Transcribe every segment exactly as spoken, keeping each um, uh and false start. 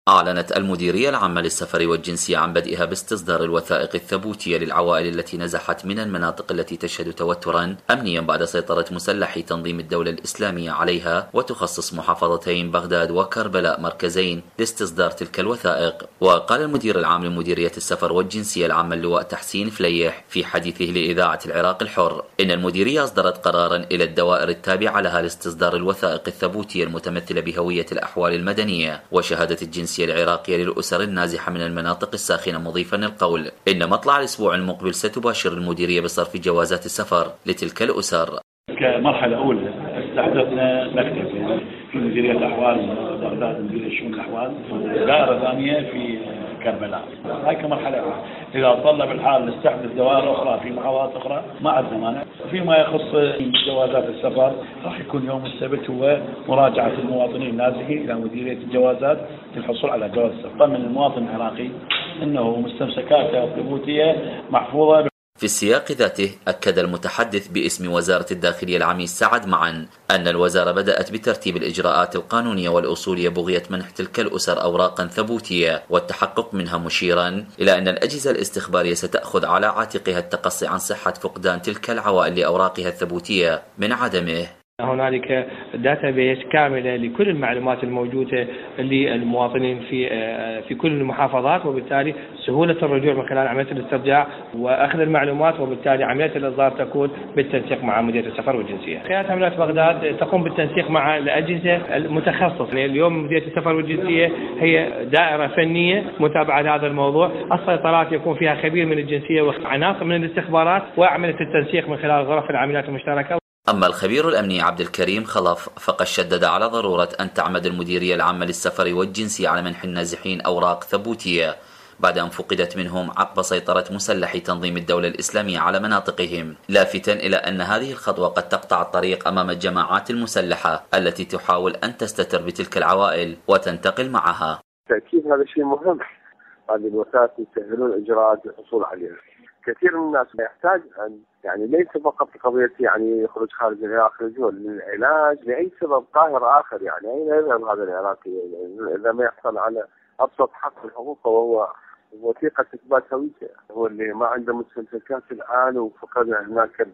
أعلنت المديرية العامة للسفر والجنسية عن بدئها باستصدار الوثائق الثبوتية للعوائل التي نزحت من المناطق التي تشهد توترا أمنيا بعد سيطرة مسلحي تنظيم الدولة الإسلامية عليها، وتخصص محافظتين بغداد وكربلاء مركزين لاستصدار تلك الوثائق. وقال المدير العام لمديرية السفر والجنسية العامة اللواء تحسين فليح في حديثه لإذاعة العراق الحر إن المديرية أصدرت قرارا إلى الدوائر التابعة لها لاستصدار الوثائق الثبوتية المتمثلة بهوية الأحوال المدنية وشهادة الجنسية العراقية للأسر النازحة من المناطق الساخنة، مضيفا القول إن مطلع الأسبوع المقبل ستباشر المديرية بصرف جوازات السفر لتلك الأسر. كمرحلة أولى استحدثنا مكتب في مديرية الأحوال بغداد، مديرية شؤون الأحوال، دائرة ثانية في كربلاء. هاي كمرحلة أولى. إذا تطلب الحال نستحدث دوائر أخرى في محافظات أخرى ما عندنا مانع. فيما يخص جوازات السفر راح يكون يوم السبت هو مراجعة المواطنين النازحين إلى مديرية الجوازات للحصول على جواز السفر. طمن المواطن العراقي أنه مستمسكاته الثبوتية محفوظة. في السياق ذاته أكد المتحدث باسم وزارة الداخلية العميد سعد معن أن الوزارة بدأت بترتيب الإجراءات القانونية والأصولية بغية منح تلك الأسر أوراقا ثبوتية والتحقق منها، مشيرا إلى أن الأجهزة الاستخبارية ستأخذ على عاتقها التقصي عن صحة فقدان تلك العوائل لأوراقها الثبوتية من عدمه. هنالك داتابيس كاملة لكل المعلومات الموجودة للمواطنين في في كل المحافظات، وبالتالي سهولة الرجوع من خلال عملية الاسترجاع وأخذ المعلومات، وبالتالي عملية الإصدار تكون بالتنسيق مع مديرية السفر والجنسية. قيادة عملية بغداد تقوم بالتنسيق مع الأجهزة المتخصصة. يعني اليوم مديرية السفر والجنسية هي دائرة فنية متابعة لهذا الموضوع، السيطرات يكون فيها خبير من الجنسية وعناصر من الاستخبارات، وعملية التنسيق من خلال غرف العمليات المشتركة. أما الخبير الأمني عبد الكريم خلف فقد شدد على ضرورة أن تعمد المديرية العامة للسفر والجنسية على منح النازحين أوراق ثبوتية بعد أن فقدت منهم عقب سيطرة مسلحي تنظيم الدولة الإسلامية على مناطقهم، لافتا إلى أن هذه الخطوة قد تقطع الطريق أمام الجماعات المسلحة التي تحاول أن تستتر بتلك العوائل وتنتقل معها. تأكيد هذا شيء مهم. هذه الوثائق يسهلون الإجراءات للحصول عليها. كثير من الناس يحتاج أن يعني ليس فقط قضية يعني يخرج خارج العراق رجوع للعلاج لأي سبب قاهر آخر، يعني أين يذهب هذا العراقي يعني إذا ما يحصل على أبسط حق الحقوق وهو وثيقة إثبات هويته، هو اللي ما عنده مستمسكات الآن وفقد هناك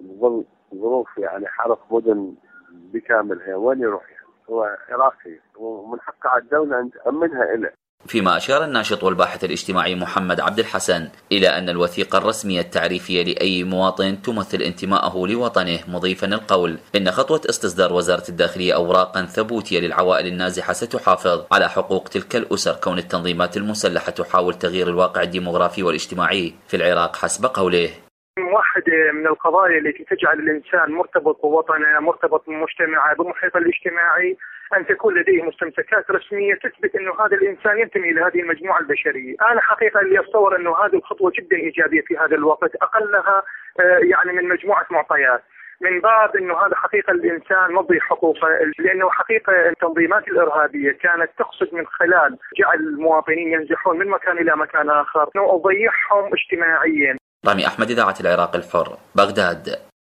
ظروف يعني حرق مدن بكاملها، وين يروح يعني؟ هو عراقي ومن حق على الدولة أن تأمنها إله. فيما أشار الناشط والباحث الاجتماعي محمد عبد الحسن إلى أن الوثيقة الرسمية التعريفية لأي مواطن تمثل انتماءه لوطنه، مضيفا القول إن خطوة استصدار وزارة الداخلية أوراقا ثبوتية للعوائل النازحة ستحافظ على حقوق تلك الأسر، كون التنظيمات المسلحة تحاول تغيير الواقع الديمغرافي والاجتماعي في العراق حسب قوله. واحدة من القضايا التي تجعل الإنسان مرتبط بوطنه، مرتبط بمجتمعه، بمحيطه الاجتماعي، أن تكون لديه مستمسكات رسمية تثبت أنه هذا الإنسان ينتمي إلى هذه المجموعة البشرية. أنا حقيقة اللي أتصور أنه هذه الخطوة جدا إيجابية في هذا الوقت، أقلها يعني من مجموعة معطيات، من باب أنه هذا حقيقة الإنسان مضي حقوقه، لأنه حقيقة التنظيمات الإرهابية كانت تقصد من خلال جعل المواطنين ينزحون من مكان إلى مكان آخر وضيعهم اجتماعيا. رامي أحمد، إذاعة العراق الحر، بغداد.